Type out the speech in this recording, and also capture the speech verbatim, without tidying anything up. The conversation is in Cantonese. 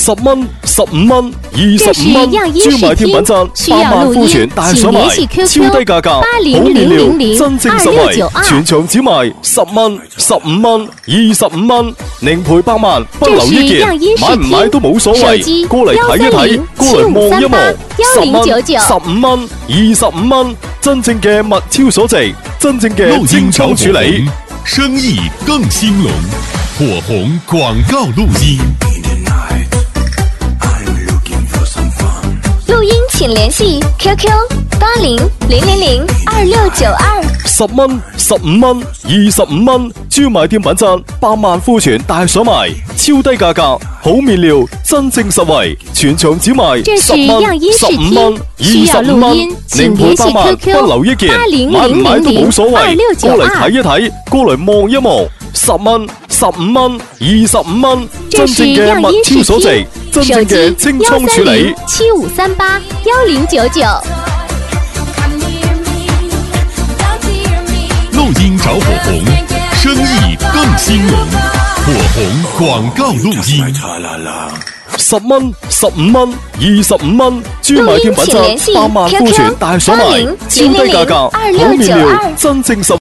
十蚊、十五蚊、二十五蚊，專賣店品質，百萬庫存大賞賣，超低價格，好面料，真正實惠，全場只賣十蚊、十五蚊、二十五蚊，寧賠百萬，不留一件，買唔買都冇所謂，過嚟睇一睇，過嚟望一望，十蚊、十五蚊、二十五蚊，真正嘅物超所值，真正嘅精倉處理， 生意更興隆，火紅廣告錄音。 錄音請聯繫 Q Q 八零零零零二六九二。 十蚊、十五蚊、二十五蚊，專賣店品質，百萬庫存大賞賣，超低價格，好面料，真正實惠，全場只賣十蚊、十五蚊、二十五蚊，寧賠百萬，不留一件，買唔買都冇所謂，過嚟睇一睇，過嚟望一望，十蚊、十五蚊、二十五蚊，真正嘅物超所值，真正嘅精倉處理。 七五三八幺零九九。 錄音找火紅，生意更興隆，火紅廣告錄音。 十蚊、十五蚊、二十五蚊，專賣店品質，百萬庫存大賞賣，超低價格，好面料，真正實。